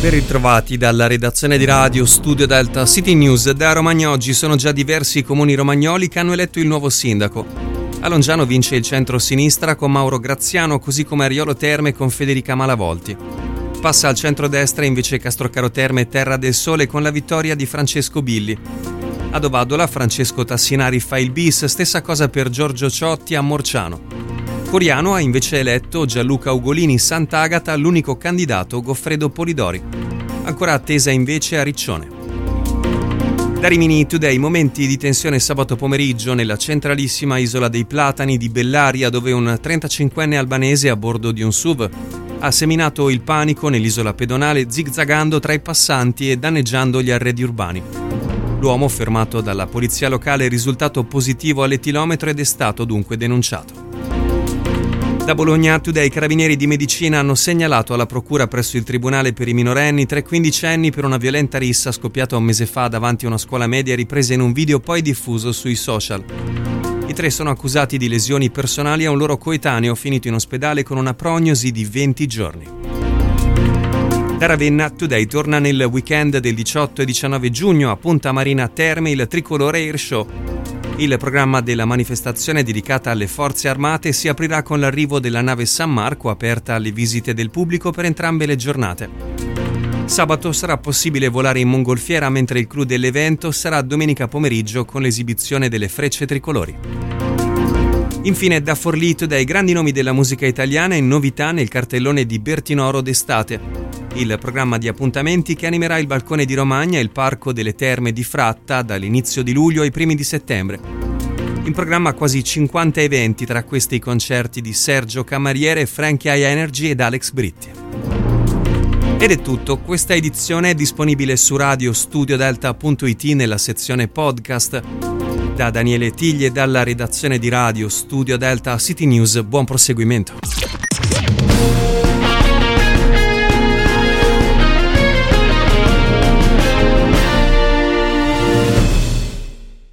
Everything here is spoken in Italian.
Ben ritrovati dalla redazione di Radio Studio Delta City News. Da Romagna oggi sono già diversi i comuni romagnoli che hanno eletto il nuovo sindaco. A Longiano vince il centro-sinistra con Mauro Graziano, così come a Riolo Terme con Federica Malavolti. Passa al centro-destra invece Castrocaro Terme e Terra del Sole con la vittoria di Francesco Billi. Ad Ovadola Francesco Tassinari fa il bis, stessa cosa per Giorgio Ciotti a Morciano. Coriano ha invece eletto Gianluca Ugolini, Sant'Agata l'unico candidato Goffredo Polidori. Ancora attesa invece a Riccione. Da Rimini Today, momenti di tensione sabato pomeriggio nella centralissima isola dei Platani di Bellaria, dove un 35enne albanese a bordo di un SUV ha seminato il panico nell'isola pedonale zigzagando tra i passanti e danneggiando gli arredi urbani. L'uomo, fermato dalla polizia locale, è risultato positivo all'etilometro ed è stato dunque denunciato. Da Bologna Today, i carabinieri di Medicina hanno segnalato alla procura presso il tribunale per i minorenni 3 quindicenni per una violenta rissa scoppiata un mese fa davanti a una scuola media, ripresa in un video poi diffuso sui social. I 3 sono accusati di lesioni personali a un loro coetaneo finito in ospedale con una prognosi di 20 giorni. Da Ravenna Today torna nel weekend del 18 e 19 giugno a Punta Marina Terme il Tricolore Air Show. Il programma della manifestazione dedicata alle forze armate si aprirà con l'arrivo della nave San Marco, aperta alle visite del pubblico per entrambe le giornate. Sabato sarà possibile volare in mongolfiera, mentre il clou dell'evento sarà domenica pomeriggio con l'esibizione delle frecce tricolori. Infine da Forlì Today, grandi nomi della musica italiana e novità nel cartellone di Bertinoro d'estate. Il programma di appuntamenti che animerà il balcone di Romagna e il Parco delle Terme di Fratta dall'inizio di luglio ai primi di settembre. In programma quasi 50 eventi, tra questi i concerti di Sergio Camariere, Frankie High Energy ed Alex Britti. Ed è tutto, questa edizione è disponibile su radiostudiodelta.it nella sezione podcast. Da Daniele Tigli e dalla redazione di Radio Studio Delta City News, buon proseguimento.